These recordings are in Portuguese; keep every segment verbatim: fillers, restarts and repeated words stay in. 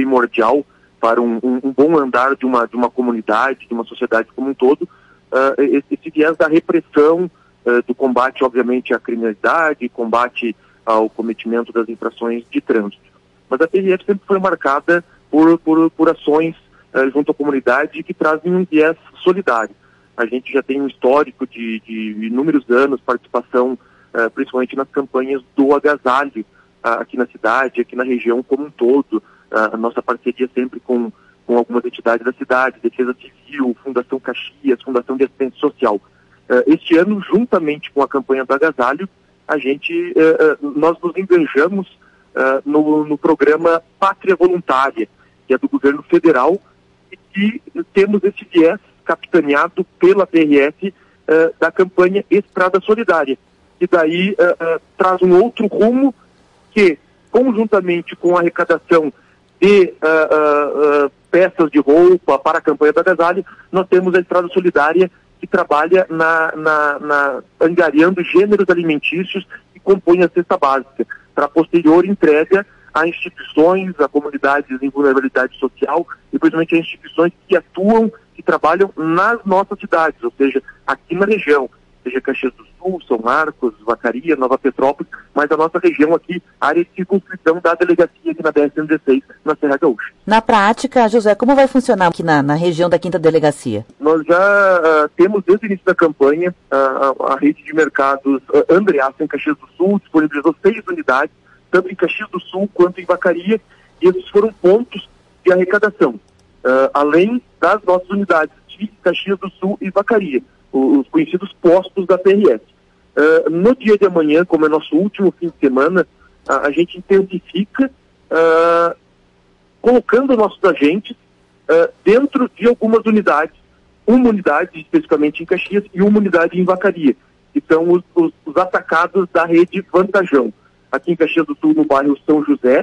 primordial para um, um, um bom andar de uma, de uma comunidade, de uma sociedade como um todo, uh, esse, esse viés da repressão, uh, do combate, obviamente, à criminalidade, combate ao cometimento das infrações de trânsito. Mas a P R F sempre foi marcada por, por, por ações uh, junto à comunidade que trazem um viés solidário. A gente já tem um histórico de, de inúmeros anos, participação uh, principalmente nas campanhas do agasalho uh, aqui na cidade, aqui na região como um todo. Uh, a nossa parceria sempre com, com algumas entidades da cidade, Defesa Civil, Fundação Caxias, Fundação de Assistência Social. Uh, este ano, juntamente com a campanha do agasalho, a gente, uh, uh, nós nos enganjamos uh, no, no programa Pátria Voluntária, que é do governo federal, e que temos esse viés capitaneado pela P R F uh, da campanha Estrada Solidária, que daí uh, uh, traz um outro rumo que, conjuntamente com a arrecadação de uh, uh, uh, peças de roupa para a campanha do agasalho, nós temos a Estrada Solidária que trabalha na, na, na, angariando gêneros alimentícios que compõem a cesta básica, para posterior entrega a instituições, a comunidades em vulnerabilidade social e principalmente a instituições que atuam, que trabalham nas nossas cidades, ou seja, aqui na região, seja Caxias do Sul, São Marcos, Vacaria, Nova Petrópolis, mas a nossa região aqui, área de circunscrição da delegacia aqui na B R cento e dezesseis, na Serra Gaúcha. Na prática, José, como vai funcionar aqui na, na região da quinta Delegacia? Nós já uh, temos, desde o início da campanha, uh, a, a rede de mercados uh, Andreaça em Caxias do Sul disponibilizou seis unidades, tanto em Caxias do Sul quanto em Vacaria, e esses foram pontos de arrecadação, uh, além das nossas unidades de Caxias do Sul e Vacaria, os conhecidos postos da P R F. Uh, no dia de amanhã, como é nosso último fim de semana, uh, a gente intensifica uh, colocando nossos agentes uh, dentro de algumas unidades, uma unidade especificamente em Caxias e uma unidade em Vacaria, que são os, os, os atacados da rede Vantajão. Aqui em Caxias do Sul, no bairro São José,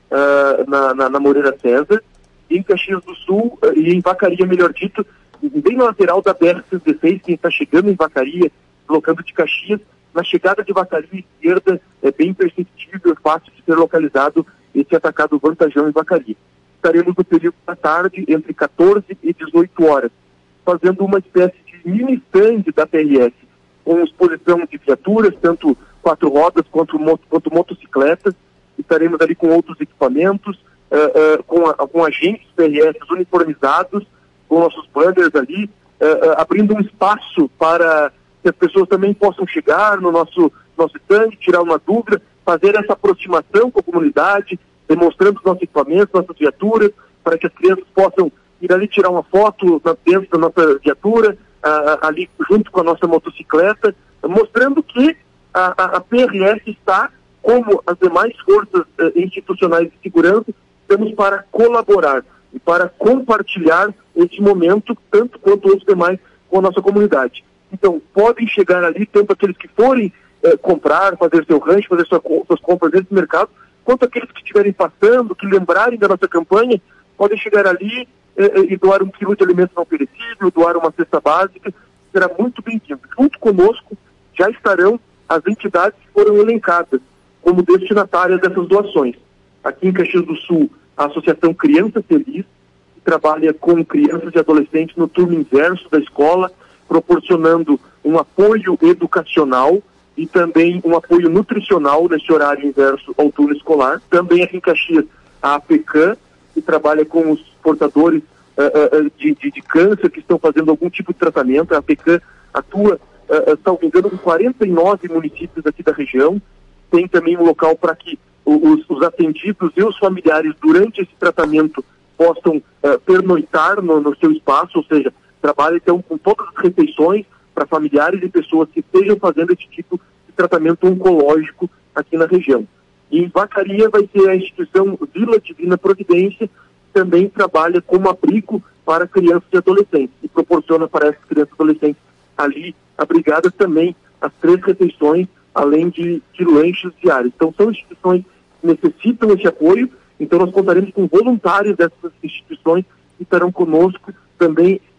uh, na, na, na Moreira César, e em Caxias do Sul, uh, e em Vacaria, melhor dito, bem na lateral da B R cento e dezesseis, quem está chegando em Vacaria, colocando de Caxias, na chegada de Vacaria à esquerda, é bem perceptível, fácil de ser localizado esse atacado Vantajão em Vacaria. Estaremos no período da tarde, entre quatorze e dezoito horas, fazendo uma espécie de mini stand da P R F, com exposição de viaturas, tanto quatro rodas quanto, moto, quanto motocicletas. Estaremos ali com outros equipamentos, uh, uh, com, a, com agentes P R F uniformizados, com nossos banners ali, uh, uh, abrindo um espaço para que as pessoas também possam chegar no nosso, nosso stand, tirar uma dúvida, fazer essa aproximação com a comunidade, demonstrando os nossos equipamentos, nossas viaturas, para que as crianças possam ir ali tirar uma foto dentro da nossa viatura, uh, ali junto com a nossa motocicleta, mostrando que a, a, a P R F está, como as demais forças uh, institucionais de segurança, estamos para colaborar e para compartilhar esse momento, tanto quanto os demais, com a nossa comunidade. Então, podem chegar ali, tanto aqueles que forem eh, comprar, fazer seu rancho, fazer sua, suas compras dentro do mercado, quanto aqueles que estiverem passando, que lembrarem da nossa campanha, podem chegar ali eh, e doar um quilo de alimento não perecível, doar uma cesta básica, será muito bem-vindo. Junto conosco já estarão as entidades que foram elencadas como destinatárias dessas doações. Aqui em Caxias do Sul, a Associação Criança Feliz, que trabalha com crianças e adolescentes no turno inverso da escola, proporcionando um apoio educacional e também um apoio nutricional nesse horário inverso ao turno escolar. Também aqui em Caxias, a APECAM, que trabalha com os portadores uh, uh, de, de, de câncer, que estão fazendo algum tipo de tratamento. A APECAM atua, uh, salvo engano, em quarenta e nove municípios aqui da região. Tem também um local para que os, os atendidos e os familiares, durante esse tratamento, possam uh, pernoitar no, no seu espaço, ou seja, trabalha então com todas as refeições para familiares e pessoas que estejam fazendo esse tipo de tratamento oncológico aqui na região. E em Vacaria vai ser a instituição Vila Divina Providência, que também trabalha como abrigo para crianças e adolescentes, e proporciona para essas crianças e adolescentes ali abrigadas também as três refeições, além de, de lanches diários. Então são instituições que necessitam esse apoio, então nós contaremos com voluntários dessas instituições que estarão conosco também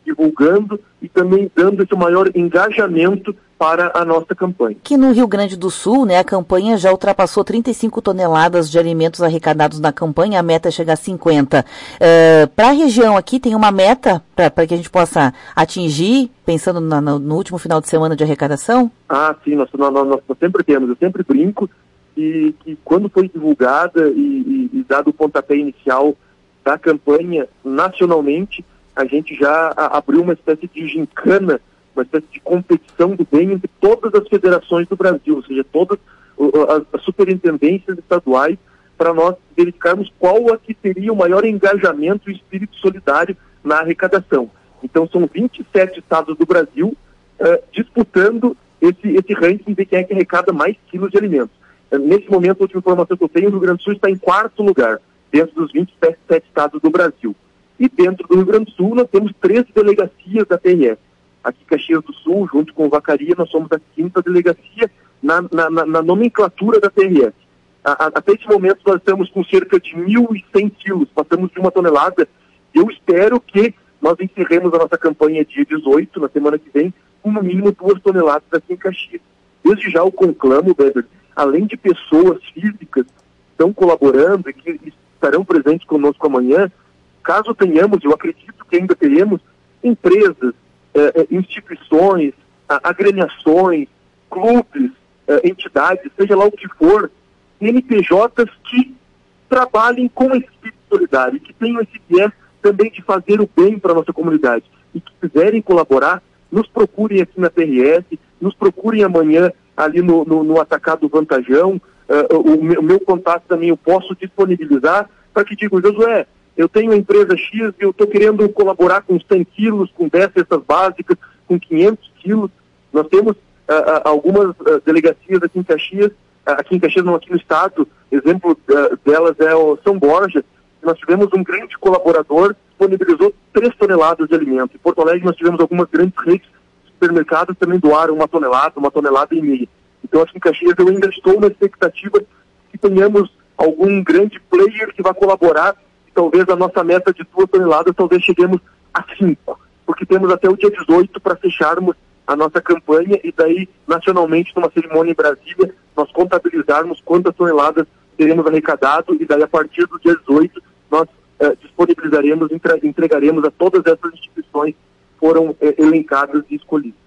divulgando e também dando esse maior engajamento para a nossa campanha. Aqui no Rio Grande do Sul, né, a campanha já ultrapassou trinta e cinco toneladas de alimentos arrecadados na campanha, a meta é chegar a cinquenta. Uh, para a região aqui, tem uma meta para que a gente possa atingir, pensando na, no, no último final de semana de arrecadação? Ah, sim, nós, nós, nós, nós sempre temos, eu sempre brinco que, que quando foi divulgada e, e, e dado o pontapé inicial da campanha nacionalmente, a gente já a, abriu uma espécie de gincana, uma espécie de competição do bem entre todas as federações do Brasil, ou seja, todas as, as superintendências estaduais, para nós verificarmos qual aqui teria o maior engajamento e espírito solidário na arrecadação. Então são vinte e sete estados do Brasil uh, disputando esse, esse ranking de quem é que arrecada mais quilos de alimentos. Uh, nesse momento, a última informação que eu tenho, o Rio Grande do Sul está em quarto lugar, dentro dos vinte e sete estados do Brasil. E dentro do Rio Grande do Sul nós temos três delegacias da P R S. Aqui em Caxias do Sul, junto com Vacaria, nós somos a quinta delegacia na, na, na, na nomenclatura da P R S. A, a, até esse momento nós estamos com cerca de mil e cem quilos, passamos de uma tonelada. Eu espero que nós encerremos a nossa campanha dia dezoito, na semana que vem, com no mínimo duas toneladas aqui em Caxias. Desde já o conclamo, Weber, além de pessoas físicas que estão colaborando e que estarão presentes conosco amanhã, caso tenhamos, eu acredito que ainda teremos, empresas, eh, instituições, agremiações, clubes, eh, entidades, seja lá o que for, N P Js que trabalhem com esse espírito solidário, que tenham esse viés também de fazer o bem para a nossa comunidade e que quiserem colaborar, nos procurem aqui na P R S, nos procurem amanhã ali no, no, no Atacado Vantajão, uh, o, meu, o meu contato também eu posso disponibilizar para que digam, Josué, eu tenho a empresa X e eu estou querendo colaborar com cem quilos, com dez cestas básicas, com quinhentos quilos. Nós temos uh, algumas uh, delegacias aqui em Caxias, uh, aqui em Caxias não, aqui no estado, exemplo uh, delas é o São Borja. Nós tivemos um grande colaborador, disponibilizou três toneladas de alimento. Em Porto Alegre nós tivemos algumas grandes redes de supermercados também doaram uma tonelada, uma tonelada e meia. Então acho que em Caxias eu ainda estou na expectativa que tenhamos algum grande player que vai colaborar e talvez a nossa meta de duas toneladas talvez cheguemos a cinco, porque temos até o dia dezoito para fecharmos a nossa campanha e daí nacionalmente numa cerimônia em Brasília nós contabilizarmos quantas toneladas teremos arrecadado e daí a partir do dia dezoito nós eh, disponibilizaremos, entre, entregaremos a todas essas instituições que foram eh, elencadas e escolhidas.